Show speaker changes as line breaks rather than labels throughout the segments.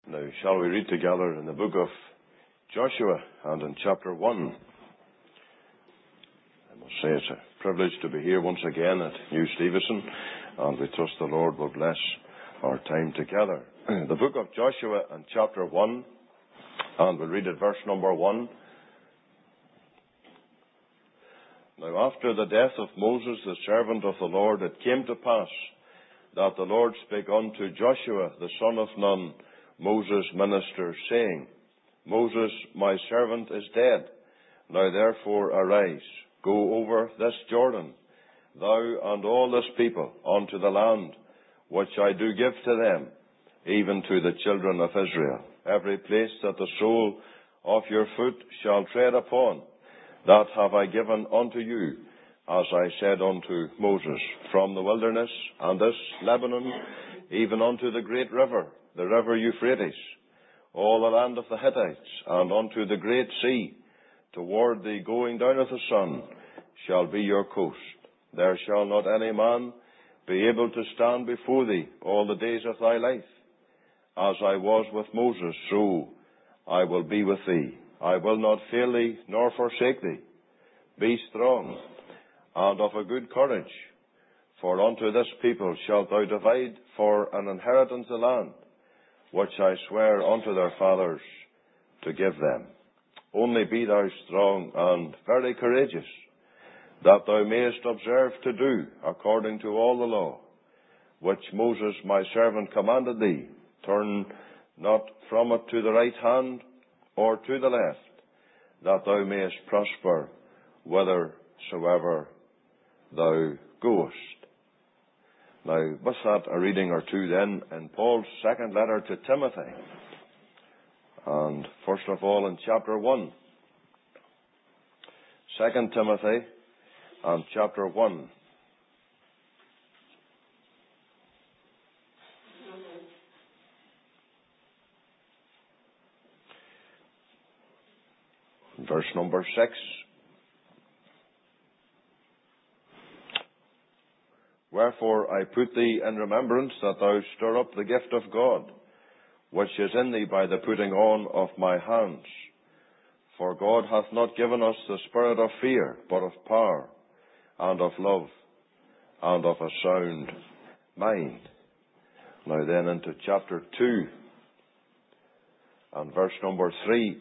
Now, shall we read together in the book of Joshua and in chapter 1. I must say it's a privilege to be here once again at New Stevenston, and we trust the Lord will bless our time together. The book of Joshua and chapter 1, and we'll read at verse number 1. Now, after the death of Moses, the servant of the Lord, it came to pass that the Lord spake unto Joshua, the son of Nun, Moses' minister, saying, Moses, my servant, is dead. Now therefore arise, go over this Jordan, thou and all this people, unto the land which I do give to them, even to the children of Israel. Every place that the sole of your foot shall tread upon, that have I given unto you, as I said unto Moses, from the wilderness and this Lebanon, even unto the great river, the river Euphrates, all the land of the Hittites, and unto the great sea, toward the going down of the sun, shall be your coast. There shall not any man be able to stand before thee all the days of thy life. As I was with Moses, so I will be with thee. I will not fail thee, nor forsake thee. Be strong, and of a good courage, for unto this people shalt thou divide for an inheritance the land, which I swear unto their fathers to give them. Only be thou strong and very courageous, that thou mayest observe to do according to all the law, which Moses my servant commanded thee. Turn not from it to the right hand or to the left, that thou mayest prosper whithersoever thou goest. Now, with that, a reading or two then in Paul's second letter to Timothy. And first of all in chapter 1. 2 Timothy and chapter 1. Verse number 6. Wherefore I put thee in remembrance that thou stir up the gift of God, which is in thee by the putting on of my hands. For God hath not given us the spirit of fear, but of power, and of love, and of a sound mind. Now then into chapter 2, and verse number 3.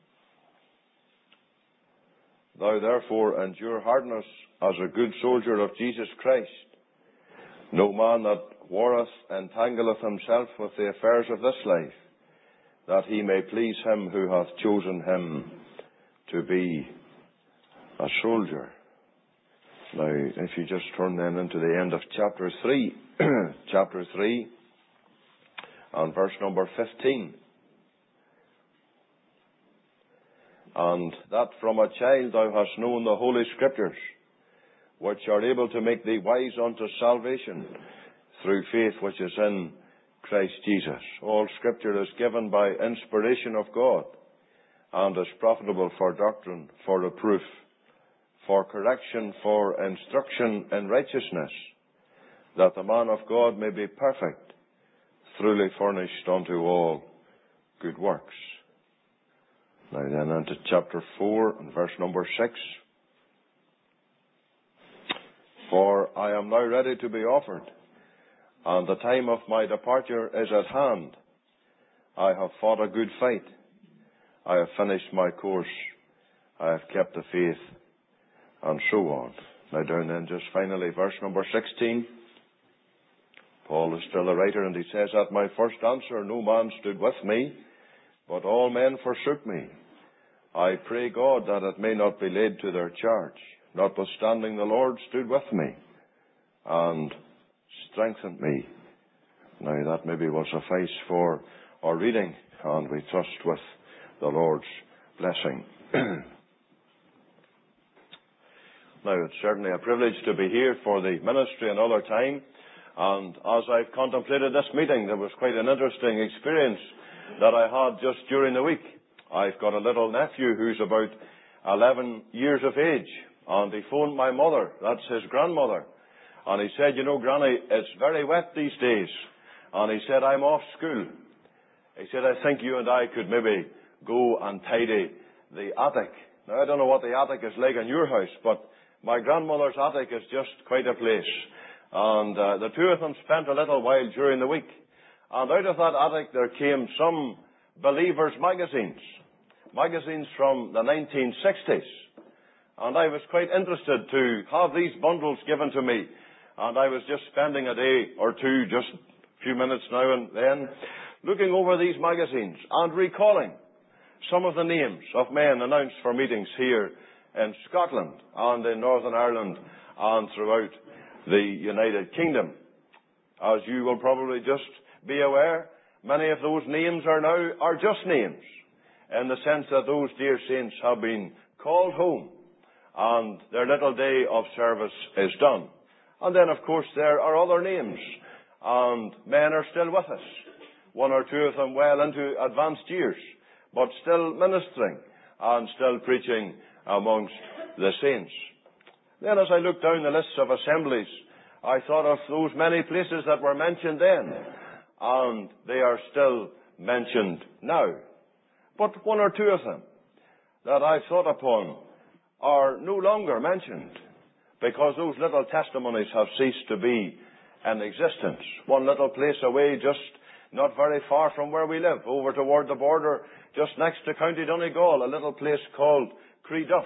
Thou therefore endure hardness as a good soldier of Jesus Christ. No man that warreth entangleth himself with the affairs of this life, that he may please him who hath chosen him to be a soldier. Now, if you just turn then into the end of chapter 3, chapter 3, and verse number 15. And that from a child thou hast known the Holy Scriptures, which are able to make thee wise unto salvation through faith which is in Christ Jesus. All Scripture is given by inspiration of God, and is profitable for doctrine, for reproof, for correction, for instruction in righteousness, that the man of God may be perfect, truly furnished unto all good works. Now then into chapter 4 and verse number 6. For I am now ready to be offered, and the time of my departure is at hand. I have fought a good fight. I have finished my course. I have kept the faith, and so on. Now down then just finally verse number 16. Paul is still a writer, and he says, At my first answer no man stood with me, but all men forsook me. I pray God that it may not be laid to their charge. Notwithstanding the Lord stood with me, and strengthened me. Now that maybe will suffice for our reading, and we trust with the Lord's blessing. Now it's certainly a privilege to be here for the ministry another time, and as I've contemplated this meeting, there was quite an interesting experience that I had just during the week. I've got a little nephew who's about 11 years of age, and he phoned my mother, that's his grandmother, and he said, you know, Granny, it's very wet these days, and he said, I'm off school. he said, I think you and I could maybe go and tidy the attic. Now, I don't know what the attic is like in your house, but my grandmother's attic is just quite a place. And the two of them spent a little while during the week. And out of that attic there came some believers' magazines. Magazines from the 1960s. And I was quite interested to have these bundles given to me. And I was just spending a day or two, just a few minutes now and then, looking over these magazines and recalling some of the names of men announced for meetings here in Scotland and in Northern Ireland and throughout the United Kingdom. As you will probably just be aware, many of those names are just names, in the sense that those dear saints have been called home and their little day of service is done. And then, of course, there are other names, and men are still with us. One or two of them well into advanced years, but still ministering and still preaching amongst the saints. Then, as I looked down the lists of assemblies, I thought of those many places that were mentioned then, and they are still mentioned now. But one or two of them that I thought upon are no longer mentioned, because those little testimonies have ceased to be in existence. One little place away, just not very far from where we live, over toward the border, just next to County Donegal, a little place called Creeduff.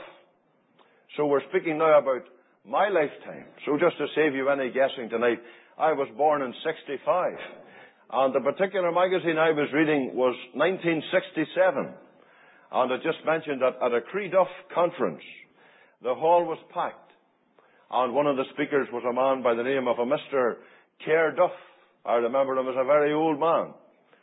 So we're speaking now about my lifetime. So just to save you any guessing tonight, I was born in 65. And the particular magazine I was reading was 1967. And it just mentioned that at a Creeduff conference, the hall was packed. And one of the speakers was a man by the name of a Mr. Kerr Duff. I remember him as a very old man.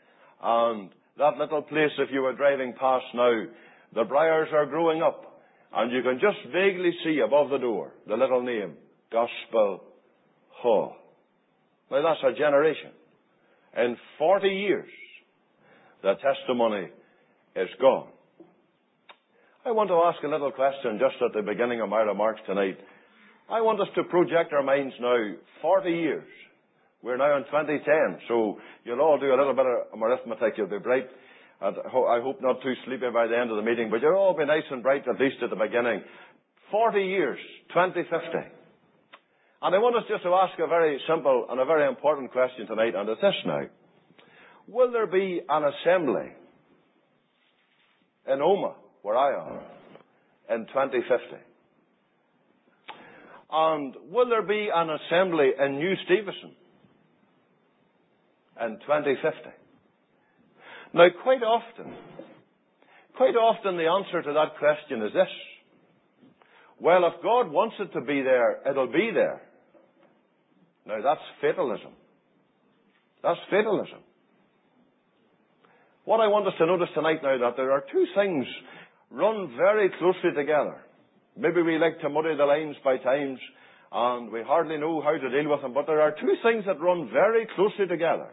And that little place, if you were driving past now, the briars are growing up. And you can just vaguely see above the door the little name, Gospel Hall. Now that's a generation. In 40 years, the testimony is gone. I want to ask a little question just at the beginning of my remarks tonight. I want us to project our minds now 40 years. We're now in 2010, so you'll all do a little bit of arithmetic. You'll be bright. And I hope not too sleepy by the end of the meeting, but you'll all be nice and bright, at least at the beginning. 40 years, 2050. And I want us just to ask a very simple and a very important question tonight, and it's this now. Will there be an assembly in Omagh, where I am, in 2050? And will there be an assembly in New Stevenston in 2050? Now, quite often the answer to that question is this. Well, if God wants it to be there, it'll be there. Now, that's fatalism. That's fatalism. What I want us to notice tonight now, that there are two things run very closely together. Maybe we like to muddy the lines by times, and we hardly know how to deal with them, but there are two things that run very closely together.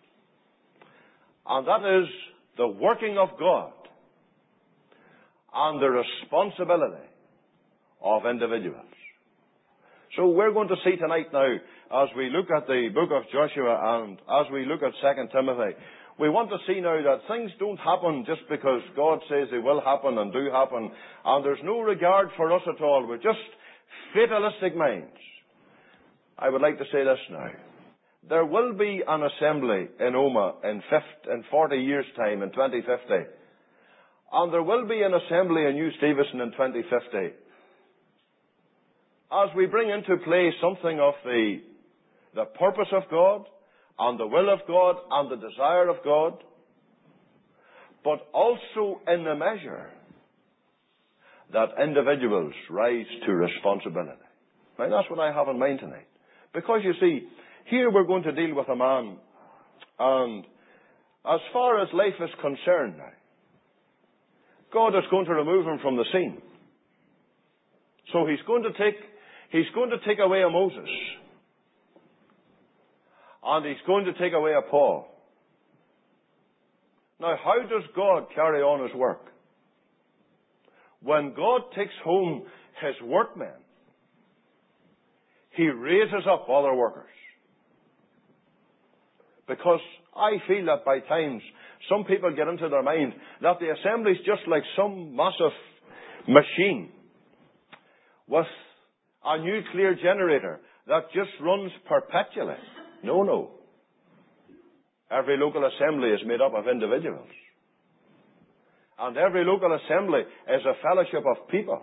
And that is the working of God and the responsibility of individuals. So we're going to see tonight now, as we look at the book of Joshua and as we look at 2 Timothy, we want to see now that things don't happen just because God says they will happen and do happen, and there's no regard for us at all. We're just fatalistic minds. I would like to say this now. There will be an assembly in Omagh in 40 years' time, in 2050. And there will be an assembly in New Stevenston in 2050. As we bring into play something of the purpose of God, and the will of God, and the desire of God, but also in the measure that individuals rise to responsibility. Now, that's what I have in mind tonight. Because, you see, here we're going to deal with a man, and as far as life is concerned now, God is going to remove him from the scene. So he's going to take away a Moses, and he's going to take away a Paul. Now, how does God carry on his work? When God takes home his workmen, he raises up other workers. Because I feel that by times some people get into their mind that the assembly is just like some massive machine with a nuclear generator that just runs perpetually. No. Every local assembly is made up of individuals. And every local assembly is a fellowship of people.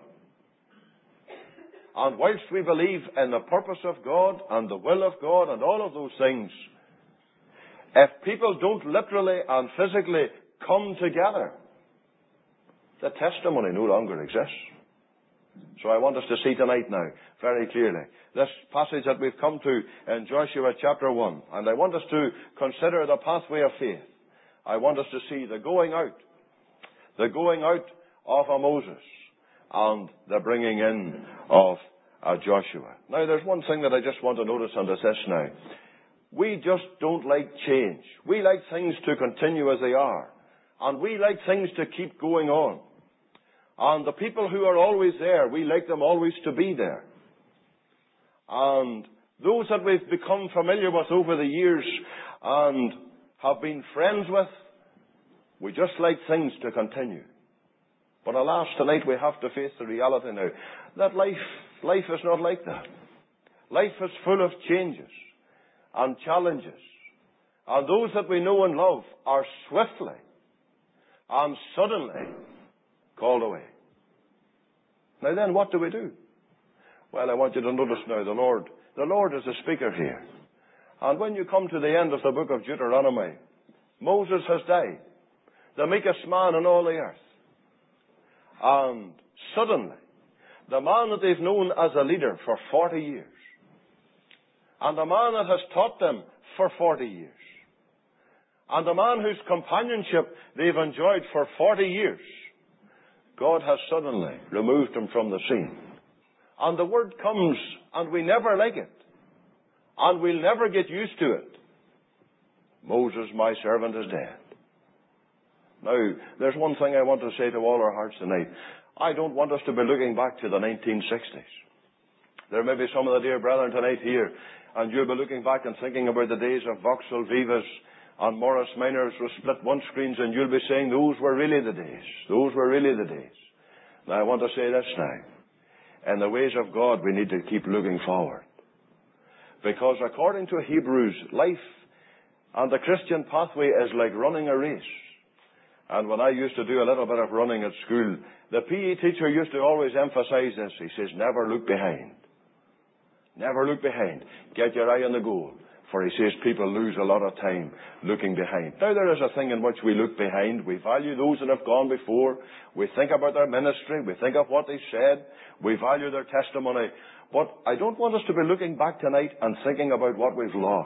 And whilst we believe in the purpose of God and the will of God and all of those things, if people don't literally and physically come together, the testimony no longer exists. So I want us to see tonight now, very clearly, this passage that we've come to in Joshua chapter 1. And I want us to consider the pathway of faith. I want us to see the going out of a Moses and the bringing in of a Joshua. Now, there's one thing that I just want to notice on this now. We just don't like change. We like things to continue as they are. And we like things to keep going on. And the people who are always there, we like them always to be there. And those that we've become familiar with over the years and have been friends with, we just like things to continue. But alas, tonight we have to face the reality now that life is not like that. Life is full of changes and challenges. And those that we know and love are swiftly and suddenly called away. Now then, what do we do? Well, I want you to notice now the Lord is the speaker here. And when you come to the end of the book of Deuteronomy, Moses has died, the meekest man in all the earth. And suddenly, the man that they've known as a leader for 40 years, and the man that has taught them for 40 years, and the man whose companionship they've enjoyed for 40 years, God has suddenly removed him from the scene. And the word comes, and we never like it. And we'll never get used to it. Moses, my servant, is dead. Now, there's one thing I want to say to all our hearts tonight. I don't want us to be looking back to the 1960s. There may be some of the dear brethren tonight here, and you'll be looking back and thinking about the days of Vauxhall Vivas and Morris Minors with split one screens, and you'll be saying those were really the days. Those were really the days. Now, I want to say this now. In the ways of God, we need to keep looking forward. Because according to Hebrews, life and the Christian pathway is like running a race. And when I used to do a little bit of running at school, the PE teacher used to always emphasize this. He says, never look behind. Never look behind. Get your eye on the goal. For he says people lose a lot of time looking behind. Now there is a thing in which we look behind. We value those that have gone before. We think about their ministry. We think of what they said. We value their testimony. But I don't want us to be looking back tonight and thinking about what we've lost.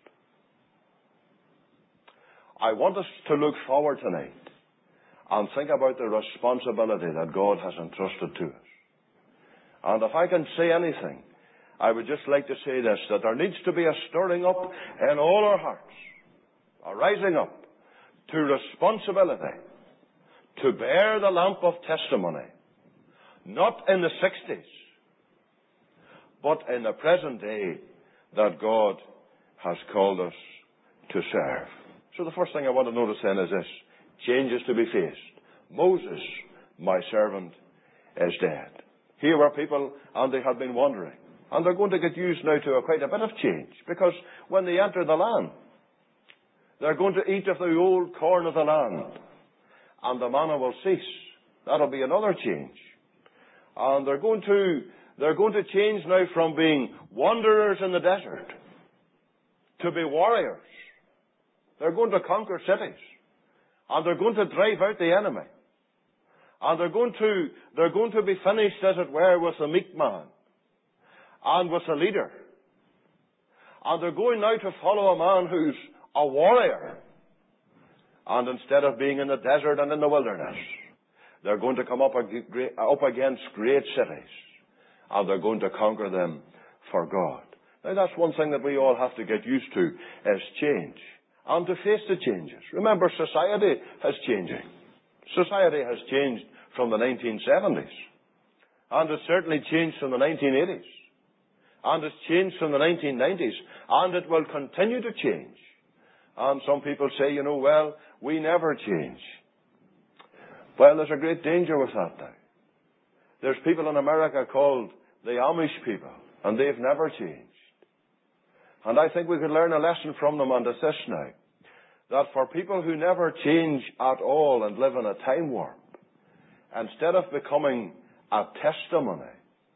I want us to look forward tonight and think about the responsibility that God has entrusted to us. And if I can say anything, I would just like to say this, that there needs to be a stirring up in all our hearts, a rising up to responsibility, to bear the lamp of testimony, not in the 60s, but in the present day that God has called us to serve. So the first thing I want to notice then is this, changes to be faced. Moses, my servant, is dead. Here were people, and they had been wandering. And they're going to get used now to quite a bit of change. Because when they enter the land, they're going to eat of the old corn of the land. And the manna will cease. That'll be another change. And they're going to change now from being wanderers in the desert to be warriors. They're going to conquer cities. And they're going to drive out the enemy. And they're going to be finished, as it were, with the meek man. And with a leader. And they're going now to follow a man who's a warrior. And instead of being in the desert and in the wilderness, they're going to come up against great cities. And they're going to conquer them for God. Now that's one thing that we all have to get used to, is change. And to face the changes. Remember, society is changing. Society has changed from the 1970s. And it's certainly changed from the 1980s. And it's changed from the 1990s. And it will continue to change. And some people say, well, we never change. Well, there's a great danger with that now. There's people in America called the Amish people, and they've never changed. And I think we could learn a lesson from them on this now. That for people who never change at all and live in a time warp, instead of becoming a testimony,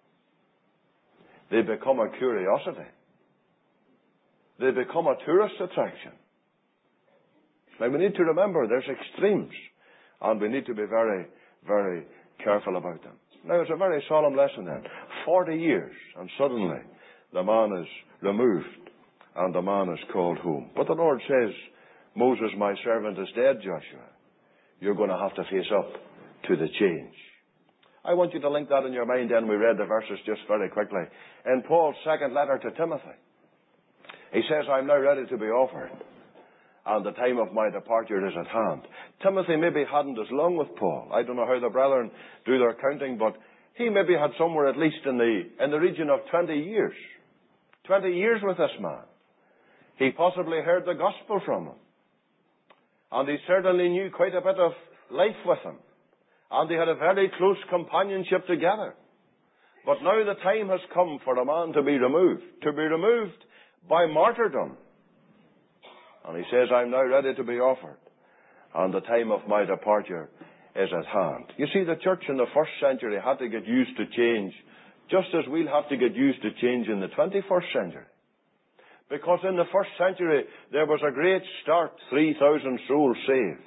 they become a curiosity. They become a tourist attraction. Now we need to remember there's extremes, and we need to be very, very careful about them. Now it's a very solemn lesson then. 40 years, and suddenly the man is removed, and the man is called home. But the Lord says, Moses, my servant, is dead, Joshua. You're going to have to face up to the change. I want you to link that in your mind, and we read the verses just very quickly. In Paul's second letter to Timothy, he says, I'm now ready to be offered, and the time of my departure is at hand. Timothy maybe hadn't as long with Paul. I don't know how the brethren do their counting, but he maybe had somewhere at least in the region of 20 years. 20 years with this man. He possibly heard the gospel from him. And he certainly knew quite a bit of life with him. And they had a very close companionship together. But now the time has come for a man to be removed by martyrdom. And he says, I'm now ready to be offered, and the time of my departure is at hand. You see, the church in the first century had to get used to change, just as we'll have to get used to change in the 21st century. Because in the first century, there was a great start, 3,000 souls saved.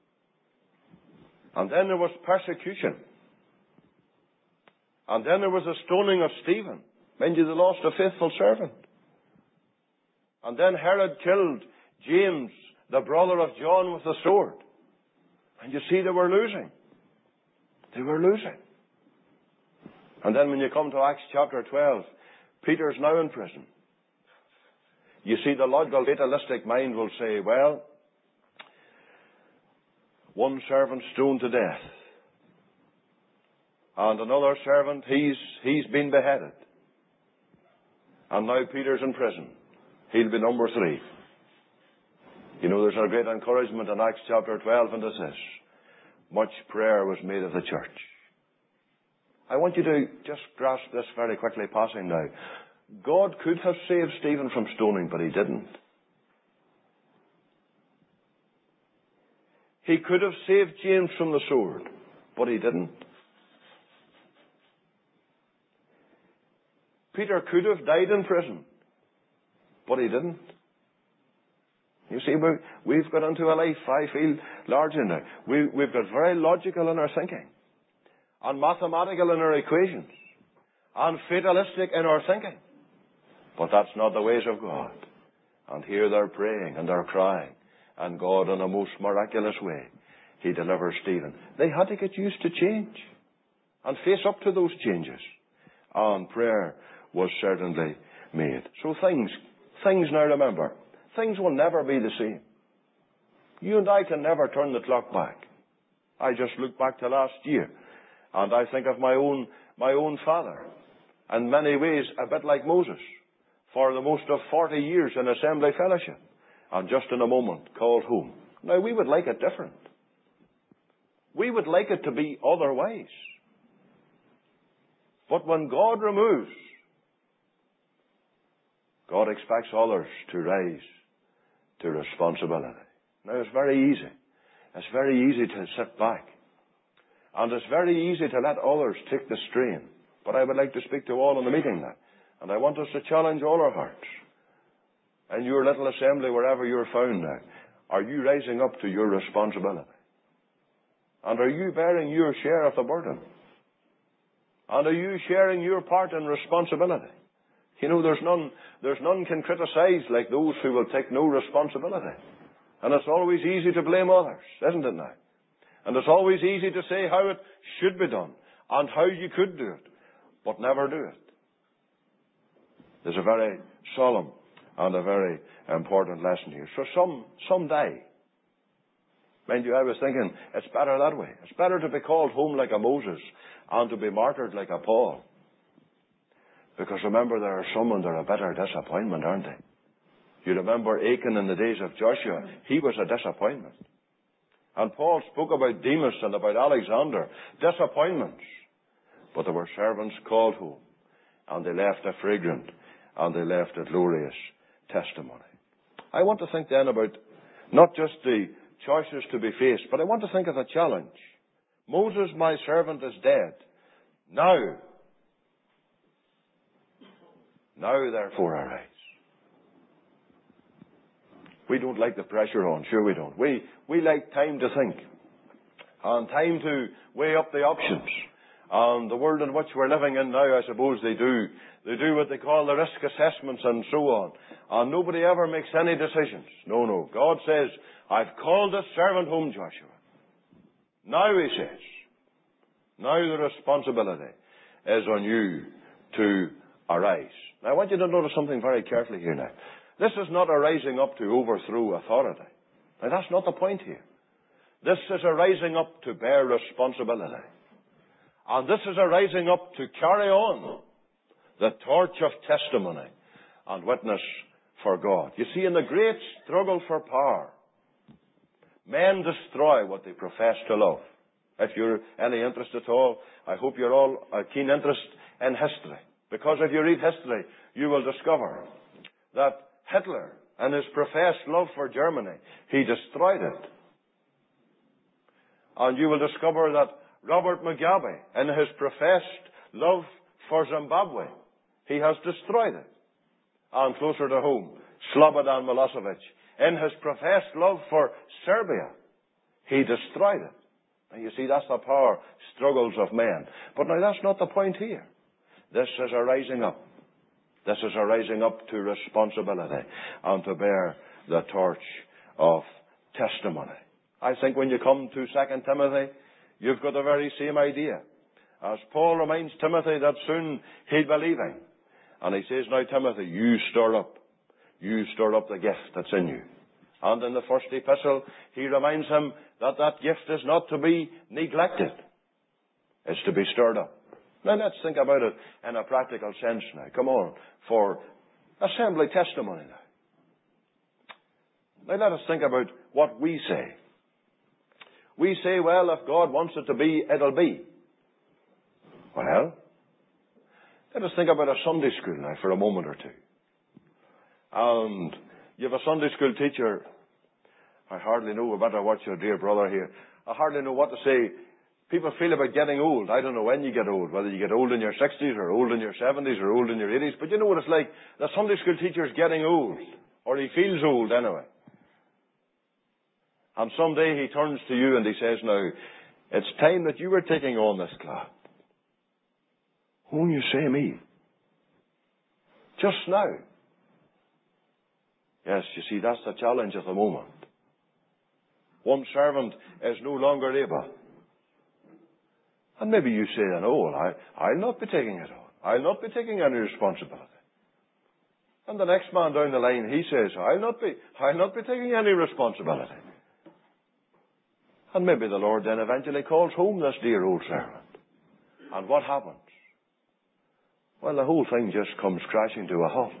And then there was persecution. And then there was the stoning of Stephen. Mind you, they lost a faithful servant. And then Herod killed James, the brother of John, with the sword. And you see, they were losing. They were losing. And then when you come to Acts chapter 12, Peter's now in prison. You see, the logical, fatalistic mind will say, well, one servant stoned to death. And another servant, he's been beheaded. And now Peter's in prison. He'll be number 3. You know, there's a great encouragement in Acts chapter 12, and it says, much prayer was made of the church. I want you to just grasp this very quickly, passing now. God could have saved Stephen from stoning, but he didn't. He could have saved James from the sword, but he didn't. Peter could have died in prison, but he didn't. You see, we've got into a life, I feel, largely now. We've got very logical in our thinking, and mathematical in our equations, and fatalistic in our thinking. But that's not the ways of God. And here they're praying and they're crying, and God, in a most miraculous way, He delivers Stephen. They had to get used to change and face up to those changes. And prayer was certainly made. So things now, remember, things will never be the same. You and I can never turn the clock back. I just look back to last year, and I think of my own father, in many ways a bit like Moses, for the most of 40 years in assembly fellowship, and just in a moment called home. Now, we would like it different. We would like it to be otherwise. But when God removes, God expects others to rise to responsibility. Now, it's very easy. It's very easy to sit back. And it's very easy to let others take the strain. But I would like to speak to all in the meeting now. And I want us to challenge all our hearts. In your little assembly, wherever you're found now, are you rising up to your responsibility? And are you bearing your share of the burden? And are you sharing your part in responsibility? You know, there's none can criticize like those who will take no responsibility. And it's always easy to blame others, isn't it now? And it's always easy to say how it should be done and how you could do it, but never do it. There's a very solemn and a very important lesson here. So some die. Mind you, I was thinking, it's better that way. It's better to be called home like a Moses and to be martyred like a Paul. Because remember, there are some under a bitter disappointment, aren't they? You remember Achan in the days of Joshua. He was a disappointment. And Paul spoke about Demas and about Alexander. Disappointments. But there were servants called home. And they left a fragrant and they left a glorious testimony. I want to think then about not just the choices to be faced, but I want to think of a challenge. Moses, my servant, is dead. Now therefore arise. We don't like the pressure on, sure we don't. We like time to think and time to weigh up the options. And the world in which we're living in now, I suppose they do what they call the risk assessments and so on. And nobody ever makes any decisions. No. God says, I've called this servant home, Joshua. Now, he says, now the responsibility is on you to arise. Now, I want you to notice something very carefully here now. This is not a rising up to overthrow authority. Now, that's not the point here. This is a rising up to bear responsibility. And this is a rising up to carry on the torch of testimony and witness for God. You see, in the great struggle for power, men destroy what they profess to love. If you're any interest at all, I hope you're all a keen interest in history. Because if you read history, you will discover that Hitler, in his professed love for Germany, he destroyed it. And you will discover that Robert Mugabe, in his professed love for Zimbabwe, he has destroyed it. And closer to home, Slobodan Milosevic, in his professed love for Serbia, he destroyed it. And you see, that's the power struggles of men. But now that's not the point here. This is a rising up. This is a rising up to responsibility and to bear the torch of testimony. I think when you come to 2 Timothy, you've got the very same idea. As Paul reminds Timothy that soon he'll be leaving. And he says, now Timothy, you stir up the gift that's in you. And in the first epistle, he reminds him that that gift is not to be neglected. It's to be stirred up. Now let's think about it in a practical sense now. Come on, for assembly testimony now. Now let us think about what we say. We say, well, if God wants it to be, it'll be. Well, let us think about a Sunday school now for a moment or two. And you have a Sunday school teacher. I hardly know, better watch your dear brother here. I hardly know what to say. People feel about getting old. I don't know when you get old, whether you get old in your 60s or old in your 70s or old in your 80s. But you know what it's like? The Sunday school teacher's getting old. Or he feels old anyway. And someday he turns to you and he says, now, it's time that you were taking on this class. Whom you say me? Just now. Yes, you see, that's the challenge at the moment. One servant is no longer able. And maybe you say, no, I'll not be taking it on. I'll not be taking any responsibility. And the next man down the line, he says, I'll not be taking any responsibility. And maybe the Lord then eventually calls home this dear old servant. And what happens? Well, the whole thing just comes crashing to a halt.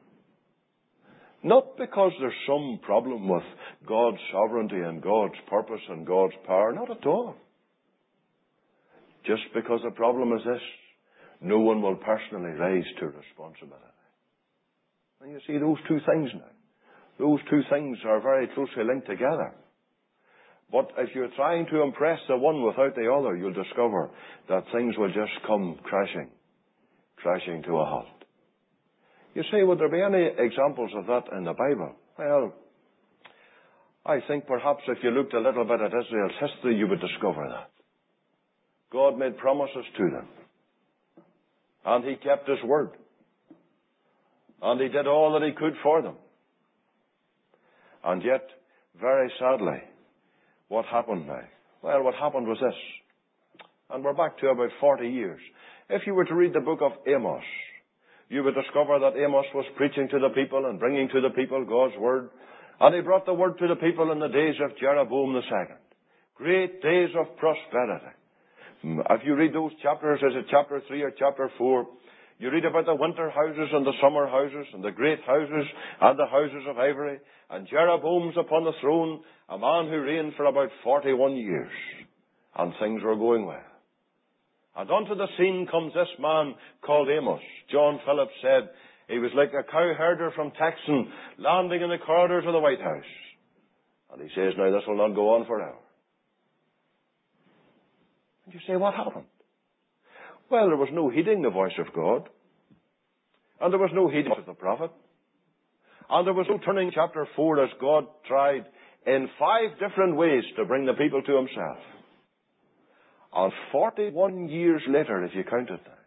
Not because there's some problem with God's sovereignty and God's purpose and God's power. Not at all. Just because the problem is this. No one will personally rise to responsibility. And you see those two things now. Those two things are very closely linked together. But if you're trying to impress the one without the other, you'll discover that things will just come crashing to a halt. You say, would there be any examples of that in the Bible? Well, I think perhaps if you looked a little bit at Israel's history, you would discover that. God made promises to them. And He kept His word. And He did all that He could for them. And yet, very sadly, what happened now? Well, what happened was this. And we're back to about 40 years. If you were to read the book of Amos, you would discover that Amos was preaching to the people and bringing to the people God's word. And he brought the word to the people in the days of Jeroboam II. Great days of prosperity. If you read those chapters, is it chapter 3 or chapter 4, You read about the winter houses and the summer houses and the great houses and the houses of ivory. And Jeroboam's upon the throne, a man who reigned for about 41 years. And things were going well. And onto the scene comes this man called Amos. John Phillips said he was like a cow herder from Texan landing in the corridors of the White House. And he says, now this will not go on forever. And you say, what happened? Well, there was no heeding the voice of God. And there was no heeding of the prophet. And there was no turning chapter 4 as God tried in 5 different ways to bring the people to himself. And 41 years later, if you count it now,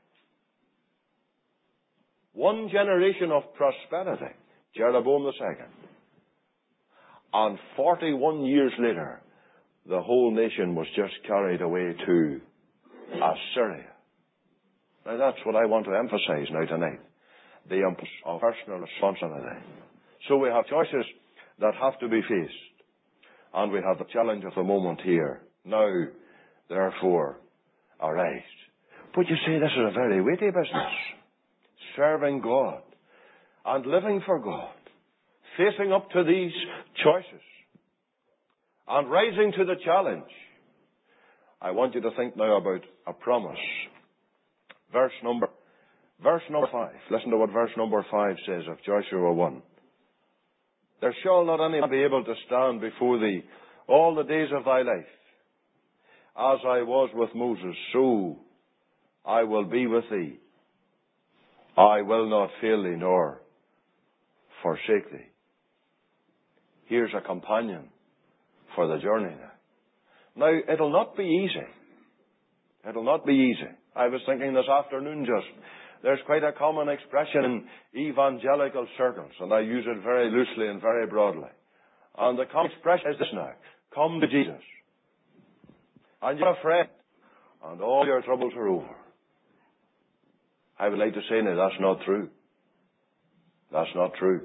one generation of prosperity, Jeroboam II. And 41 years later, the whole nation was just carried away to Assyria. Now that's what I want to emphasize now tonight. The importance of personal responsibility. So we have choices that have to be faced. And we have the challenge of the moment here. Now, therefore, arise. But you see, this is a very weighty business. Serving God and living for God. Facing up to these choices. And rising to the challenge. I want you to think now about a promise. Verse number 5. Listen to what verse number 5 says of Joshua 1. There shall not any man be able to stand before thee all the days of thy life. As I was with Moses, so I will be with thee. I will not fail thee nor forsake thee. Here's a companion for the journey now. Now, it'll not be easy. It'll not be easy. I was thinking this afternoon there's quite a common expression in evangelical circles, and I use it very loosely and very broadly. And the common expression is this now. Come to Jesus. And you're a friend. And all your troubles are over. I would like to say now, that's not true. That's not true.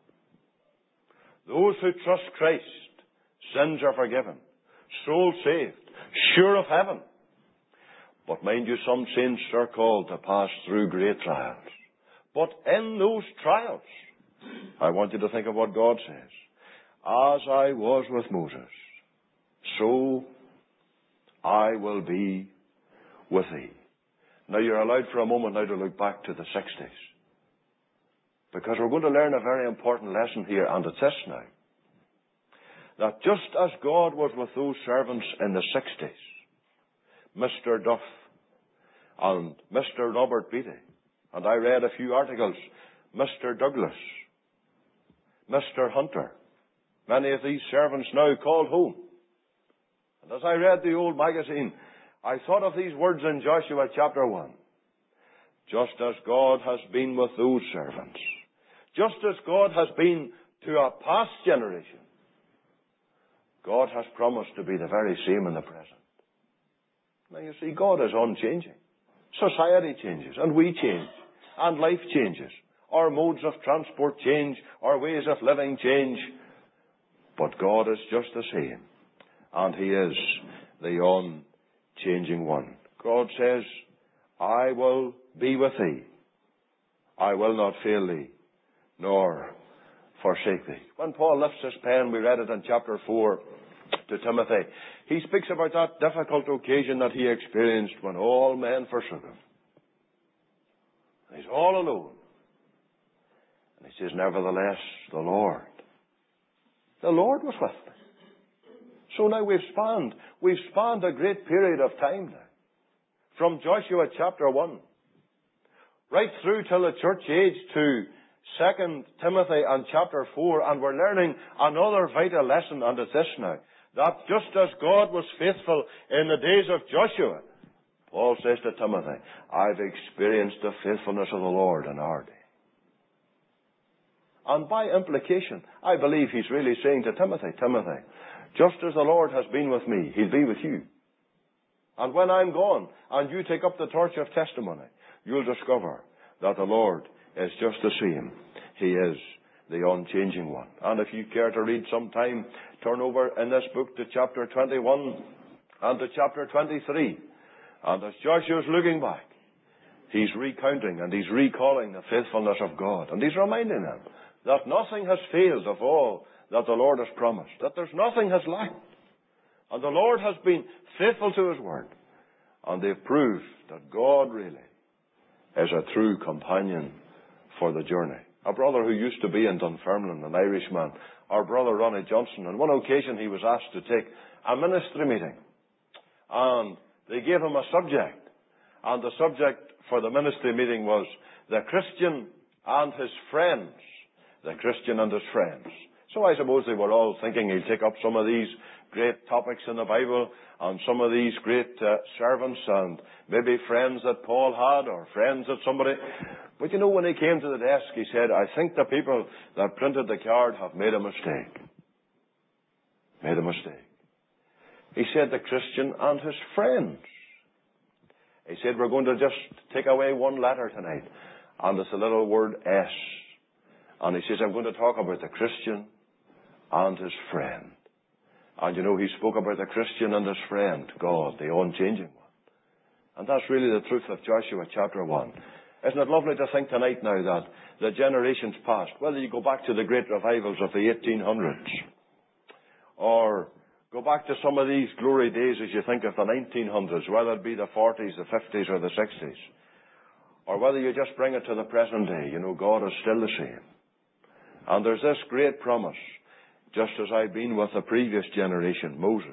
Those who trust Christ, sins are forgiven. Soul saved. Sure of heaven. But mind you, some saints are called to pass through great trials. But in those trials, I want you to think of what God says. As I was with Moses, so I will be with thee. Now you're allowed for a moment now to look back to the 60s. Because we're going to learn a very important lesson here, and it's this now. That just as God was with those servants in the 60s, Mr. Duff and Mr. Robert Beatty, and I read a few articles, Mr. Douglas, Mr. Hunter, many of these servants now called home. And as I read the old magazine, I thought of these words in Joshua chapter 1. Just as God has been with those servants, just as God has been to a past generation, God has promised to be the very same in the present. Now you see, God is unchanging. Society changes, and we change, and life changes. Our modes of transport change, our ways of living change. But God is just the same, and He is the unchanging one. God says, I will be with thee. I will not fail thee, nor forsake thee. When Paul lifts his pen, we read it in chapter 4 to Timothy. He speaks about that difficult occasion that he experienced when all men forsook him. He's all alone. And he says, nevertheless, the Lord was with me. So now we've spanned a great period of time now. From Joshua chapter 1, right through till the church age to 2 Timothy and chapter 4, and we're learning another vital lesson, and it's this now. That just as God was faithful in the days of Joshua, Paul says to Timothy, I've experienced the faithfulness of the Lord in our day. And by implication, I believe he's really saying to Timothy, Timothy, just as the Lord has been with me, He'll be with you. And when I'm gone, and you take up the torch of testimony, you'll discover that the Lord is just the same. He is the unchanging one. And if you care to read sometime, turn over in this book to chapter 21 and to chapter 23. And as Joshua's looking back, he's recounting and he's recalling the faithfulness of God. And he's reminding them that nothing has failed of all that the Lord has promised, that there's nothing has lacked. And the Lord has been faithful to his word. And they've proved that God really is a true companion for the journey. A brother who used to be in Dunfermline, an Irishman, our brother Ronnie Johnson, on one occasion he was asked to take a ministry meeting. And they gave him a subject. And the subject for the ministry meeting was the Christian and his friends. The Christian and his friends. So I suppose they were all thinking he'll take up some of these great topics in the Bible and some of these great servants and maybe friends that Paul had or friends that somebody... But you know, when he came to the desk, he said, I think the people that printed the card have made a mistake. Made a mistake. He said the Christian and his friends. He said, we're going to just take away one letter tonight. And it's a little word S. And he says, I'm going to talk about the Christian and his friend. And you know, he spoke about the Christian and his friend, God, the unchanging one. And that's really the truth of Joshua chapter 1. Isn't it lovely to think tonight now that the generations past, whether you go back to the great revivals of the 1800s, or go back to some of these glory days as you think of the 1900s, whether it be the 40s, the 50s, or the 60s, or whether you just bring it to the present day, you know, God is still the same. And there's this great promise, just as I've been with the previous generation, Moses,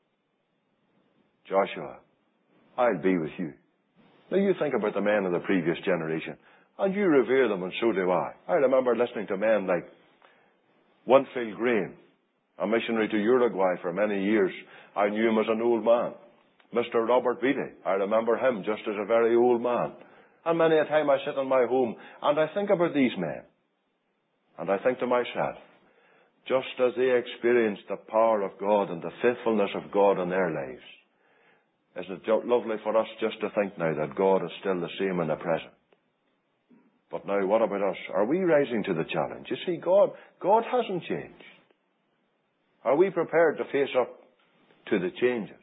Joshua, I'll be with you. Now you think about the men of the previous generation, and you revere them, and so do I. I remember listening to men like Winfield Green, a missionary to Uruguay for many years. I knew him as an old man. Mr. Robert Beatty, I remember him just as a very old man. And many a time I sit in my home and I think about these men. And I think to myself, just as they experienced the power of God and the faithfulness of God in their lives, isn't it lovely for us just to think now that God is still the same in the present? But now, what about us? Are we rising to the challenge? You see, God hasn't changed. Are we prepared to face up to the changes?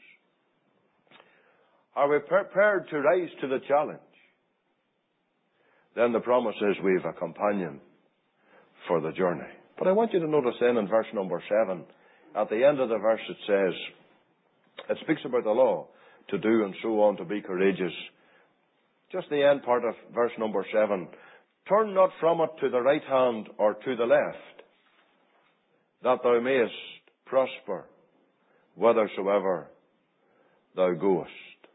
Are we prepared to rise to the challenge? Then the promise is we've a companion for the journey. But I want you to notice then in verse number 7, at the end of the verse it says, it speaks about the law to do and so on, to be courageous. Just the end part of verse number 7. Turn not from it to the right hand or to the left, that thou mayest prosper whithersoever thou goest.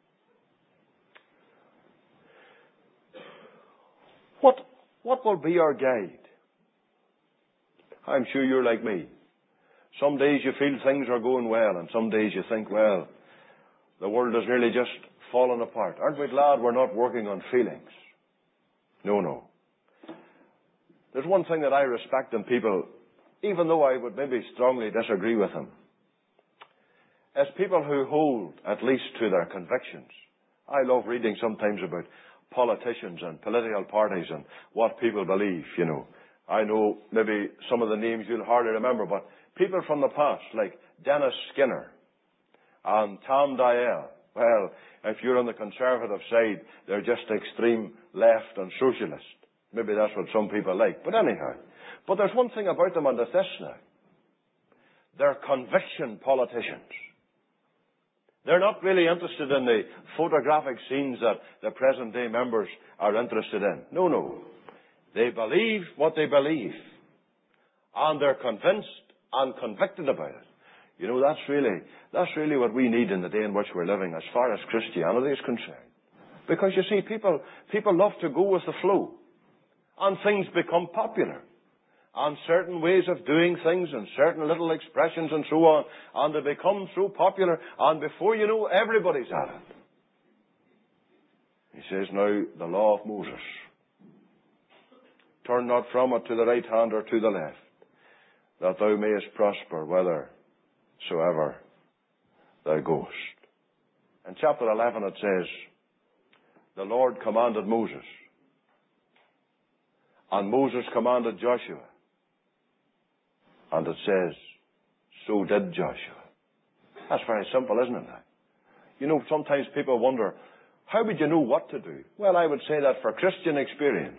What will be our guide? I'm sure you're like me. Some days you feel things are going well, and some days you think, well, the world has really just fallen apart. Aren't we glad we're not working on feelings? No. There's one thing that I respect in people, even though I would maybe strongly disagree with them, as people who hold at least to their convictions. I love reading sometimes about politicians and political parties and what people believe, you know. I know maybe some of the names you'll hardly remember, but people from the past like Dennis Skinner and Tom Dayel. Well, if you're on the conservative side, they're just extreme left and socialist. Maybe that's what some people like. But anyhow, but there's one thing about them, and it's this now. They're conviction politicians. They're not really interested in the photographic scenes that the present day members are interested in. No. They believe what they believe. And they're convinced and convicted about it. You know, that's really what we need in the day in which we're living as far as Christianity is concerned. Because you see, people love to go with the flow. And things become popular. And certain ways of doing things and certain little expressions and so on. And they become so popular. And before you know, everybody's at it. He says now, the law of Moses. Turn not from it to the right hand or to the left, that thou mayest prosper whithersoever thou goest. In chapter 11 it says, the Lord commanded Moses, and Moses commanded Joshua. And it says, so did Joshua. That's very simple, isn't it? You know, sometimes people wonder, How would you know what to do? Well, I would say that for Christian experience,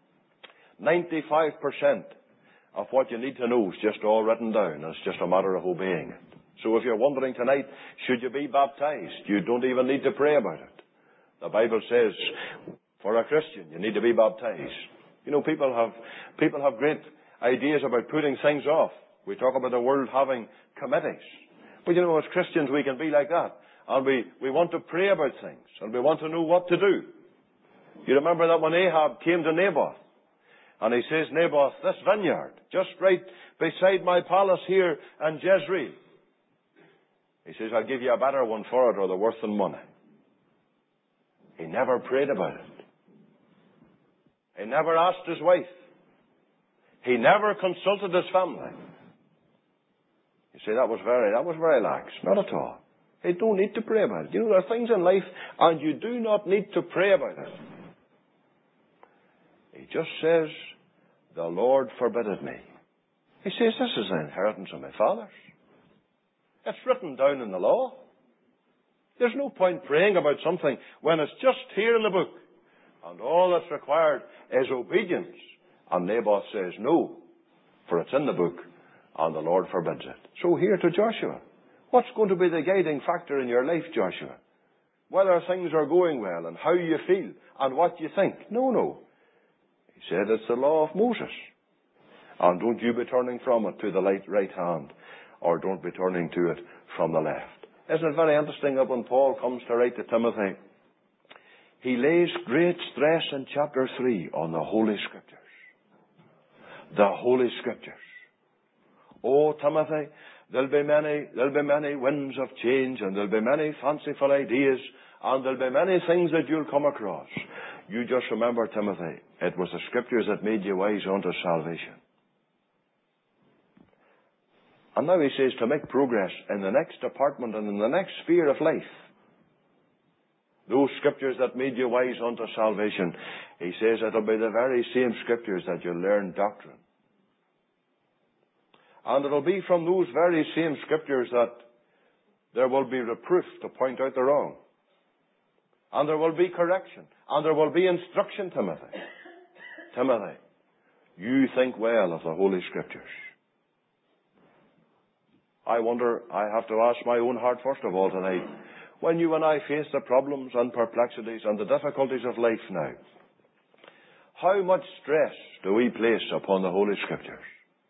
95% of what you need to know is just all written down. It's just a matter of obeying it. So if you're wondering tonight, should you be baptized? You don't even need to pray about it. The Bible says, for a Christian, you need to be baptized. You know, people have great ideas about putting things off. We talk about the world having committees. But you know, as Christians, we can be like that. And we want to pray about things. And we want to know what to do. You remember that when Ahab came to Naboth. And he says, Naboth, this vineyard, just right beside my palace here in Jezreel. He says, I'll give you a better one for it, or they're worth than money. He never prayed about it. He never asked his wife. He never consulted his family. You see, that was very lax. Not at all. You don't need to pray about it. You know, there are things in life, and you do not need to pray about it. He just says, the Lord forbidded me. He says, this is the inheritance of my fathers. It's written down in the law. There's no point praying about something when it's just here in the book. And all that's required is obedience. And Naboth says, no, for it's in the book, and the Lord forbids it. So here to Joshua. What's going to be the guiding factor in your life, Joshua? Whether things are going well, and how you feel, and what you think. No. He said it's the law of Moses. And don't you be turning from it to the right hand, or don't be turning to it from the left. Isn't it very interesting that when Paul comes to write to Timothy, he lays great stress in chapter 3 on the Holy Scriptures. The Holy Scriptures. Oh, Timothy, there'll be many winds of change, and there'll be many fanciful ideas, and there'll be many things that you'll come across. You just remember, Timothy, it was the Scriptures that made you wise unto salvation. And now he says to make progress in the next department and in the next sphere of life. Those Scriptures that made you wise unto salvation, he says it'll be the very same Scriptures that you'll learn doctrine. And it'll be from those very same Scriptures that there will be reproof to point out the wrong. And there will be correction. And there will be instruction, Timothy. Timothy, you think well of the Holy Scriptures. I wonder, I have to ask my own heart first of all tonight, when you and I face the problems and perplexities and the difficulties of life now, how much stress do we place upon the Holy Scriptures?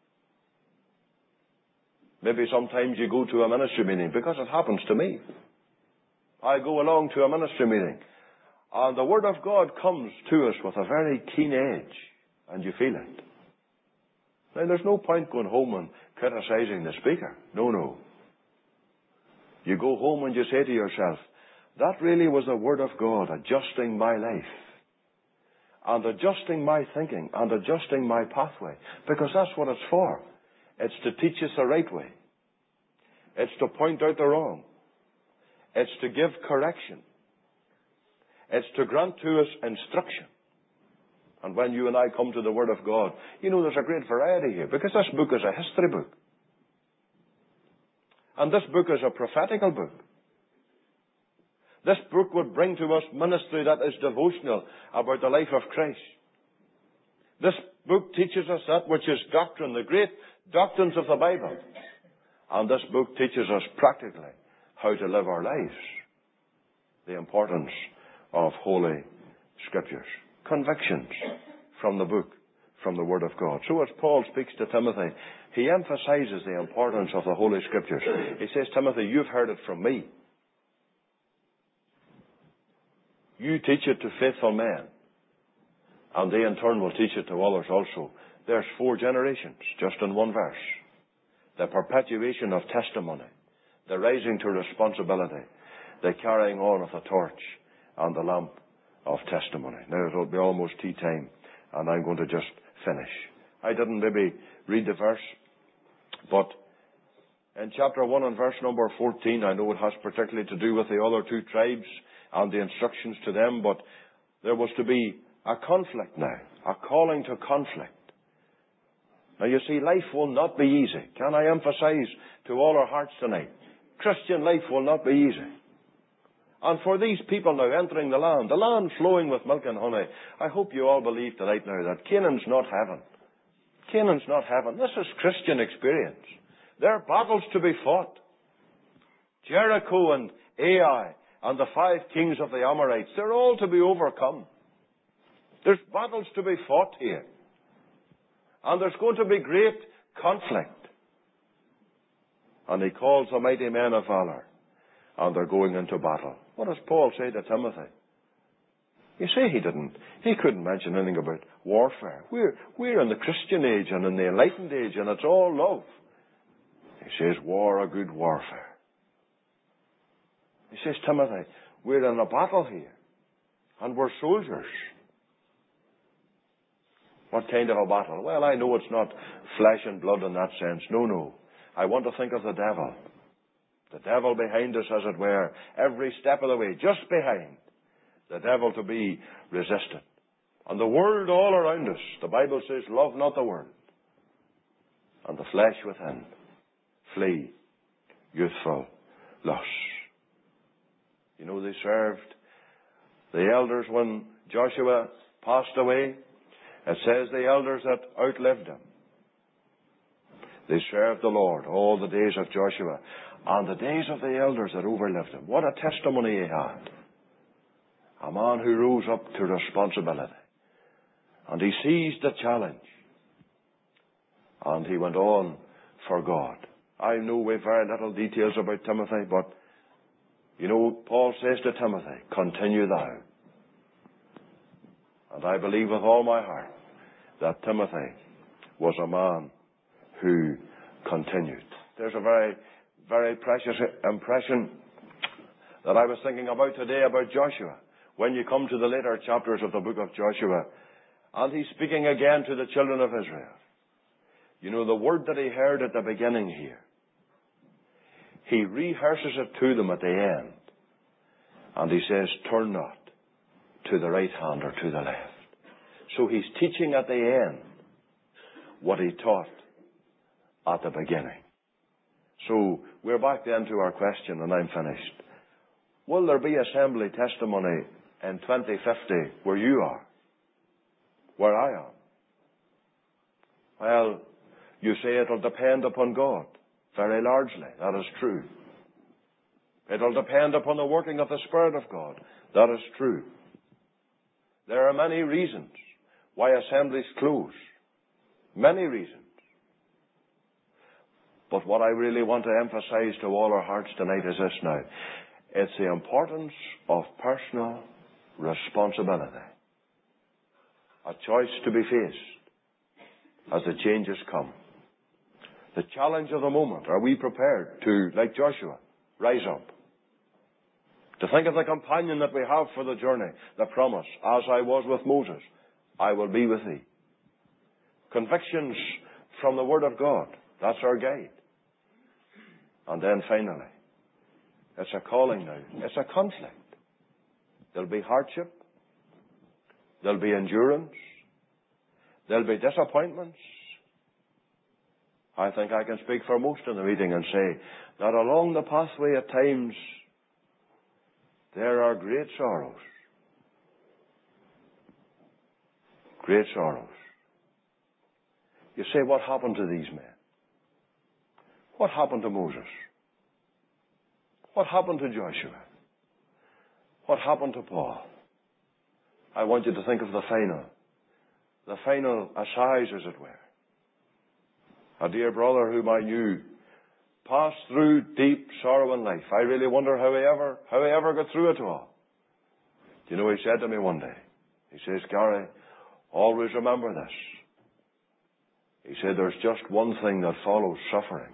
Maybe sometimes you go to a ministry meeting, because it happens to me. I go along to a ministry meeting, and the Word of God comes to us with a very keen edge, and you feel it. Now, there's no point going home and criticizing the speaker. No. You go home and you say to yourself, that really was the Word of God adjusting my life, and adjusting my thinking, and adjusting my pathway, because that's what it's for. It's to teach us the right way. It's to point out the wrong. It's to give correction. It's to grant to us instruction. And when you and I come to the Word of God, you know there's a great variety here, because this book is a history book. And this book is a prophetical book. This book would bring to us ministry that is devotional about the life of Christ. This book teaches us that which is doctrine, the great doctrines of the Bible. And this book teaches us practically how to live our lives. The importance of Holy Scriptures. Convictions from the book, from the Word of God. So as Paul speaks to Timothy, he emphasizes the importance of the Holy Scriptures. He says, Timothy, you've heard it from me. You teach it to faithful men. And they in turn will teach it to others also. There's 4 generations, just in one verse. The perpetuation of testimony, the rising to responsibility, the carrying on of the torch, and the lamp of testimony. Now it'll be almost tea time, and I'm going to just finish. I didn't maybe read the verse, but in chapter 1 and verse number 14, I know it has particularly to do with the other 2 tribes and the instructions to them, but there was to be a conflict now, a calling to conflict. Now you see, life will not be easy. Can I emphasize to all our hearts tonight? Christian life will not be easy. And for these people now entering the land flowing with milk and honey, I hope you all believe tonight now that Canaan's not heaven. Canaan's not heaven. This is Christian experience. There are battles to be fought. Jericho and Ai and the 5 kings of the Amorites, they're all to be overcome. There's battles to be fought here. And there's going to be great conflict. And he calls the mighty men of valor. And they're going into battle. What does Paul say to Timothy? You say he couldn't mention anything about warfare. We're in the Christian age and in the enlightened age, and it's all love. He says, war a good warfare. He says, Timothy, we're in a battle here. And we're soldiers. What kind of a battle? Well, I know it's not flesh and blood in that sense. No. I want to think of the devil. The devil behind us, as it were, every step of the way, just behind. The devil to be resisted. And the world all around us. The Bible says, love not the world. And the flesh within. Flee youthful lusts. You know, they served the elders when Joshua passed away. It says the elders that outlived him. They served the Lord all the days of Joshua and the days of the elders that overlived him. What a testimony he had. A man who rose up to responsibility. And he seized the challenge. And he went on for God. I know we've very little details about Timothy, but you know, Paul says to Timothy, continue thou. And I believe with all my heart that Timothy was a man who continued. There's a very, very precious impression that I was thinking about today about Joshua. When you come to the later chapters of the book of Joshua, and he's speaking again to the children of Israel. You know, the word that he heard at the beginning here, he rehearses it to them at the end. And he says, turn not to the right hand or to the left. So he's teaching at the end what he taught at the beginning. So we're back then to our question, and I'm finished. Will there be assembly testimony in 2050 where you are? Where I am? Well, you say it'll depend upon God. Very largely, that is true. It'll depend upon the working of the Spirit of God. That is true. There are many reasons why assemblies close. Many reasons. But what I really want to emphasize to all our hearts tonight is this now. It's the importance of personal responsibility. A choice to be faced as the changes come. The challenge of the moment. Are we prepared to, like Joshua, rise up? To think of the companion that we have for the journey. The promise, as I was with Moses, I will be with thee. Convictions from the Word of God. That's our guide. And then finally, it's a calling now. It's a conflict. There'll be hardship. There'll be endurance. There'll be disappointments. I think I can speak for most in the meeting and say that along the pathway at times there are great sorrows. Great sorrows. You say, what happened to these men? What happened to Moses? What happened to Joshua? What happened to Paul? I want you to think of the final assize, as it were. A dear brother whom I knew passed through deep sorrow in life. I really wonder how he ever got through it all. Do you know, he said to me one day, he says, Gary, always remember this. He said, there's just one thing that follows suffering.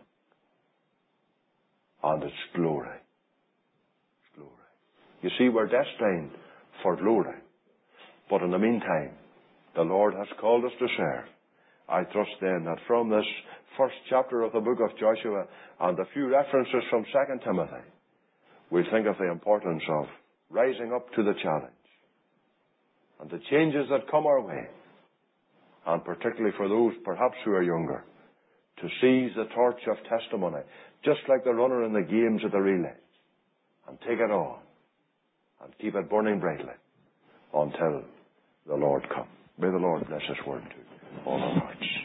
And it's glory. It's glory. You see, we're destined for glory. But in the meantime, the Lord has called us to serve. I trust then that from this first chapter of the book of Joshua and a few references from 2 Timothy, we'll think of the importance of rising up to the challenge and the changes that come our way, and particularly for those perhaps who are younger, to seize the torch of testimony, just like the runner in the games of the relay, and take it on and keep it burning brightly until the Lord come. May the Lord bless His word to all our hearts.